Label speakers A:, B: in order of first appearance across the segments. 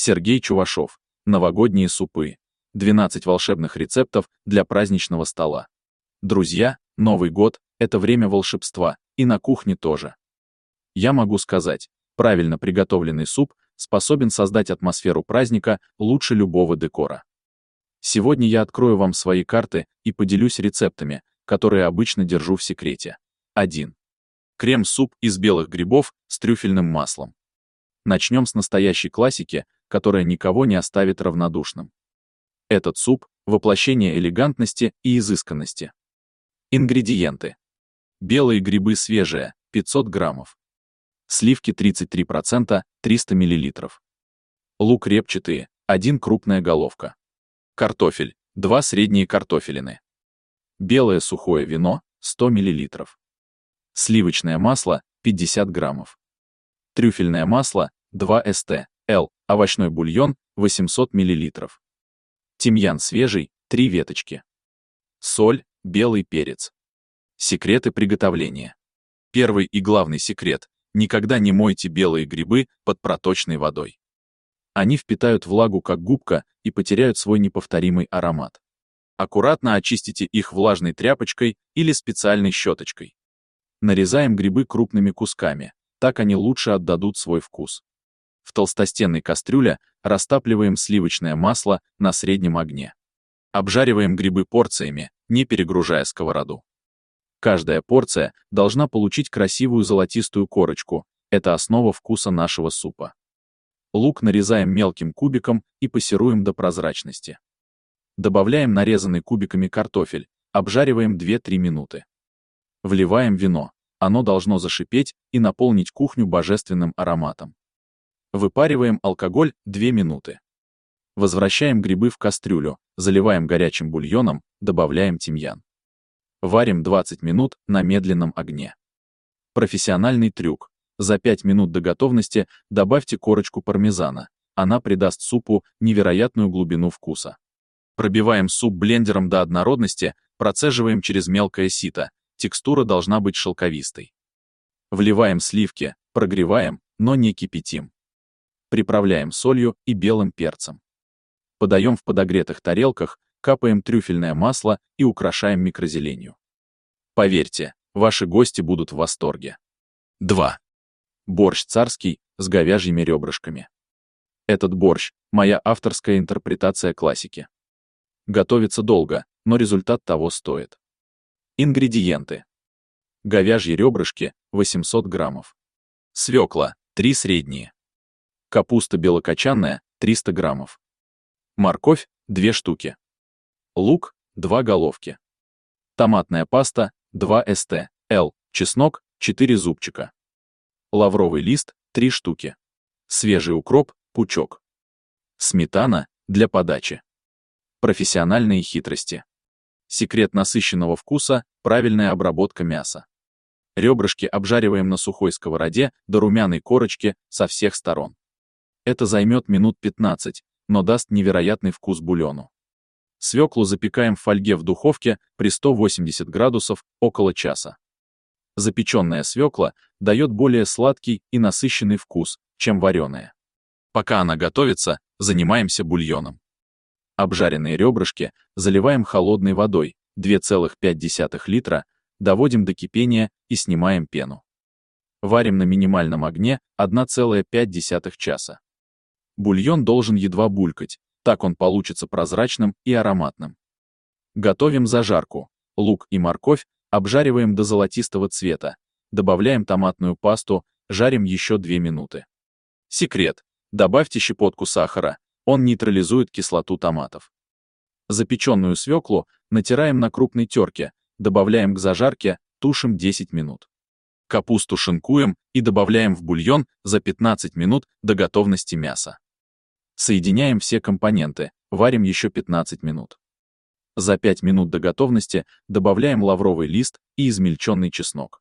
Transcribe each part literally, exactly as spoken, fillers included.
A: Сергей Чувашов. Новогодние супы. двенадцать волшебных рецептов для праздничного стола. Друзья, Новый год – это время волшебства, и на кухне тоже. Я могу сказать, правильно приготовленный суп способен создать атмосферу праздника лучше любого декора. Сегодня я открою вам свои карты и поделюсь рецептами, которые обычно держу в секрете. один. Крем-суп из белых грибов с трюфельным маслом. Начнем с настоящей классики, которая никого не оставит равнодушным. Этот суп – воплощение элегантности и изысканности. Ингредиенты. Белые грибы свежие, пятьсот граммов. Сливки тридцать три процента, триста миллилитров. Лук репчатый, один крупная головка. Картофель, два средние картофелины. Белое сухое вино, сто миллилитров. Сливочное масло, пятьдесят граммов. Трюфельное масло, два эс тэ эл, овощной бульон, восемьсот миллилитров. Тимьян свежий, три веточки. Соль, белый перец. Секреты приготовления. Первый и главный секрет – никогда не мойте белые грибы под проточной водой. Они впитают влагу как губка и потеряют свой неповторимый аромат. Аккуратно очистите их влажной тряпочкой или специальной щеточкой. Нарезаем грибы крупными кусками, так они лучше отдадут свой вкус. В толстостенной кастрюле растапливаем сливочное масло на среднем огне. Обжариваем грибы порциями, не перегружая сковороду. Каждая порция должна получить красивую золотистую корочку, это основа вкуса нашего супа. Лук нарезаем мелким кубиком и пассируем до прозрачности. Добавляем нарезанный кубиками картофель, обжариваем две-три минуты. Вливаем вино, оно должно зашипеть и наполнить кухню божественным ароматом. Выпариваем алкоголь две минуты. Возвращаем грибы в кастрюлю, заливаем горячим бульоном, добавляем тимьян. Варим двадцать минут на медленном огне. Профессиональный трюк. За пять минут до готовности добавьте корочку пармезана, она придаст супу невероятную глубину вкуса. Пробиваем суп блендером до однородности, процеживаем через мелкое сито, текстура должна быть шелковистой. Вливаем сливки, прогреваем, но не кипятим. Приправляем солью и белым перцем. Подаем в подогретых тарелках, капаем трюфельное масло и украшаем микрозеленью. Поверьте, ваши гости будут в восторге. два. Борщ царский с говяжьими ребрышками. Этот борщ – моя авторская интерпретация классики. Готовится долго, но результат того стоит. Ингредиенты. Говяжьи ребрышки – восемьсот граммов. Свекла – три средние. Капуста белокочанная – триста граммов. Морковь – две штуки. Лук – два головки. Томатная паста – два эс тэ эл. Чеснок – четыре зубчика. Лавровый лист – три штуки. Свежий укроп – пучок. Сметана для подачи. Профессиональные хитрости. Секрет насыщенного вкуса – правильная обработка мяса. Ребрышки обжариваем на сухой сковороде до румяной корочки со всех сторон. Это займет минут пятнадцать, но даст невероятный вкус бульону. Свеклу запекаем в фольге в духовке при ста восьмидесяти градусах около часа. Запеченная свекла дает более сладкий и насыщенный вкус, чем вареная. Пока она готовится, занимаемся бульоном. Обжаренные ребрышки заливаем холодной водой, две целых пять десятых литра, доводим до кипения и снимаем пену. Варим на минимальном огне одна целая пять десятых часа. Бульон должен едва булькать, так он получится прозрачным и ароматным. Готовим зажарку. Лук и морковь обжариваем до золотистого цвета, добавляем томатную пасту, жарим еще две минуты. Секрет. Добавьте щепотку сахара, он нейтрализует кислоту томатов. Запеченную свеклу натираем на крупной терке, добавляем к зажарке, тушим десять минут. Капусту шинкуем и добавляем в бульон за пятнадцать минут до готовности мяса. Соединяем все компоненты, варим еще пятнадцать минут. За пять минут до готовности добавляем лавровый лист и измельченный чеснок.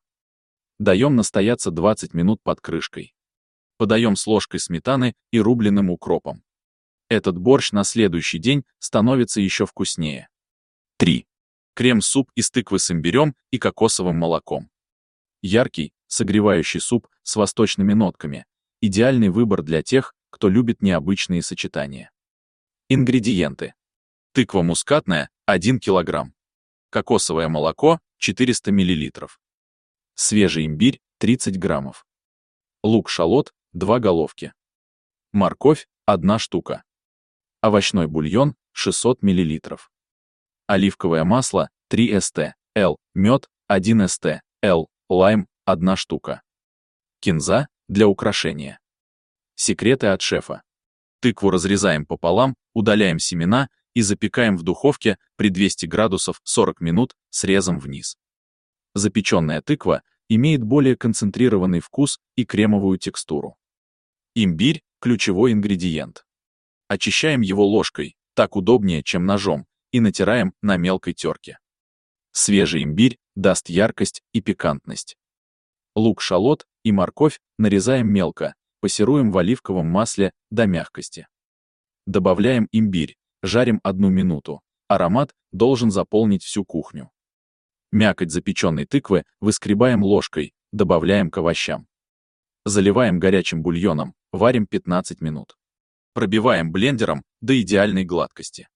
A: Даем настояться двадцать минут под крышкой. Подаем с ложкой сметаны и рубленым укропом. Этот борщ на следующий день становится еще вкуснее. три. Крем-суп из тыквы с имбирем и кокосовым молоком. Яркий, согревающий суп с восточными нотками. Идеальный выбор для тех, кто любит необычные сочетания. Ингредиенты. Тыква мускатная – один килограмм. Кокосовое молоко – четыреста миллилитров. Свежий имбирь – тридцать граммов. Лук-шалот – две головки. Морковь – одна штука. Овощной бульон – шестьсот миллилитров. Оливковое масло – три эстэ эл, мед – один эстэ эл, лайм – одна штука. Кинза для украшения. Секреты от шефа. Тыкву разрезаем пополам, удаляем семена и запекаем в духовке при двухстах градусах сорок минут срезом вниз. Запеченная тыква имеет более концентрированный вкус и кремовую текстуру. Имбирь – ключевой ингредиент. Очищаем его ложкой, так удобнее, чем ножом, и натираем на мелкой терке. Свежий имбирь даст яркость и пикантность. Лук-шалот и морковь нарезаем мелко, пассируем в оливковом масле до мягкости. Добавляем имбирь, жарим одну минуту. Аромат должен заполнить всю кухню. Мякоть запеченной тыквы выскребаем ложкой, добавляем к овощам. Заливаем горячим бульоном, варим пятнадцать минут. Пробиваем блендером до идеальной гладкости.